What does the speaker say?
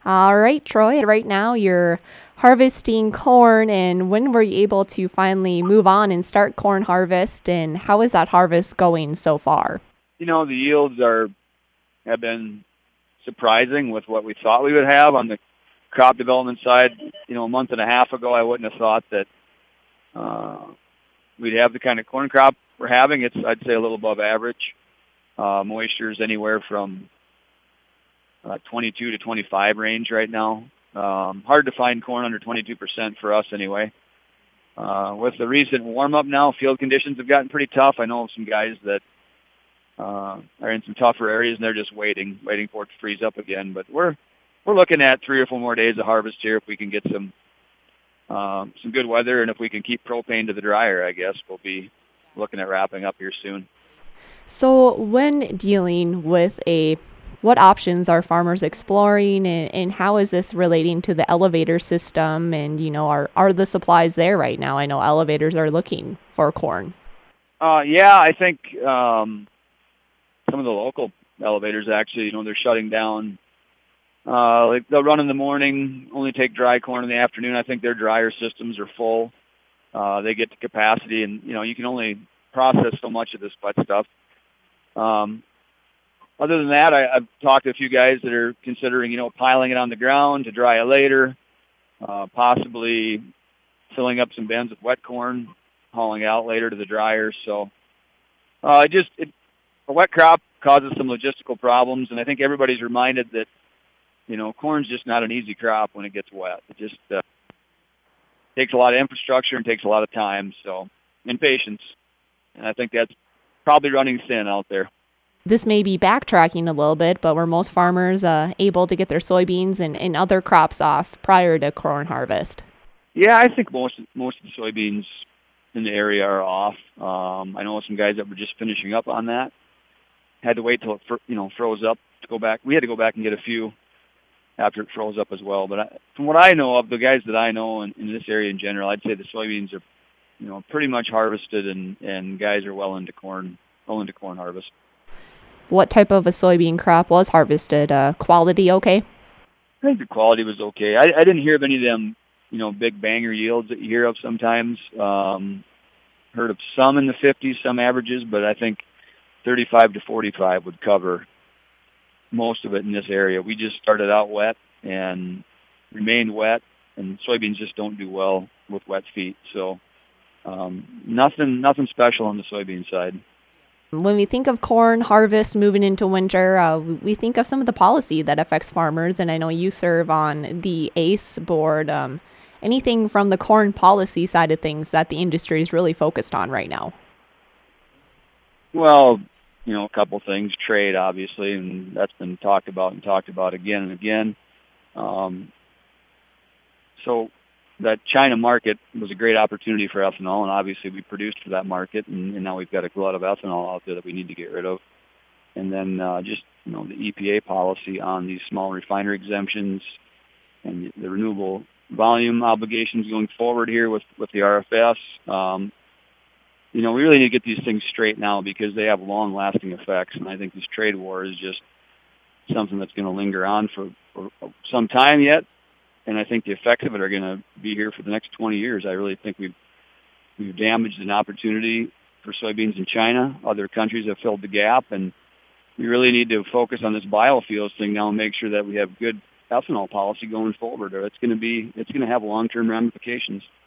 All right, Troy. Right now you're harvesting corn, and when were you able to finally move on and start corn harvest? And how is that harvest going so far? The yields have been surprising with what we thought we would have on the crop development side. A month and a half ago, I wouldn't have thought that we'd have the kind of corn crop we're having. It's, I'd say, a little above average. Moisture is anywhere from 22 to 25 range right now. Hard to find corn under 22% for us anyway. With the recent warm-up now, field conditions have gotten pretty tough. I know of some guys that are in some tougher areas, and they're just waiting for it to freeze up again. But we're looking at 3 or 4 more days of harvest here if we can get some good weather, and if we can keep propane to the dryer, I guess we'll be looking at wrapping up here soon. So, when dealing with what options are farmers exploring, and how is this relating to the elevator system? And, are the supplies there right now? I know elevators are looking for corn. Yeah, I think some of the local elevators actually, they're shutting down. Like they'll run in the morning, only take dry corn in the afternoon. I think their dryer systems are full. They get to capacity, and you can only process so much of this wet stuff. Other than that, I've talked to a few guys that are considering, piling it on the ground to dry it later, possibly filling up some bins with wet corn, hauling out later to the dryer. So a wet crop causes some logistical problems, and I think everybody's reminded that, corn's just not an easy crop when it gets wet. It just takes a lot of infrastructure and takes a lot of time, and patience. And I think that's probably running thin out there. This may be backtracking a little bit, but were most farmers able to get their soybeans and other crops off prior to corn harvest? Yeah, I think most of the soybeans in the area are off. I know some guys that were just finishing up on that. Had to wait till it froze up to go back. We had to go back and get a few after it froze up as well. But from what I know of, the guys that I know in this area in general, I'd say the soybeans are pretty much harvested, and guys are well into corn harvest. What type of a soybean crop was harvested? Quality okay? I think the quality was okay. I didn't hear of any of them, big banger yields that you hear of sometimes. Heard of some in the 50s, some averages, but I think 35 to 45 would cover most of it in this area. We just started out wet and remained wet, and soybeans just don't do well with wet feet. So nothing special on the soybean side. When we think of corn harvest moving into winter, we think of some of the policy that affects farmers, and I know you serve on the ACE board. Anything from the corn policy side of things that the industry is really focused on right now? Well, a couple things. Trade, obviously, and that's been talked about again and again. So that China market was a great opportunity for ethanol, and obviously we produced for that market, and now we've got a glut of ethanol out there that we need to get rid of. And then the EPA policy on these small refinery exemptions and the renewable volume obligations going forward here with the RFS. We really need to get these things straight now because they have long-lasting effects, and I think this trade war is just something that's going to linger on for some time yet. And I think the effects of it are going to be here for the next 20 years. I really think we've damaged an opportunity for soybeans in China. Other countries have filled the gap, and we really need to focus on this biofuels thing now and make sure that we have good ethanol policy going forward, or it's going to have long-term ramifications.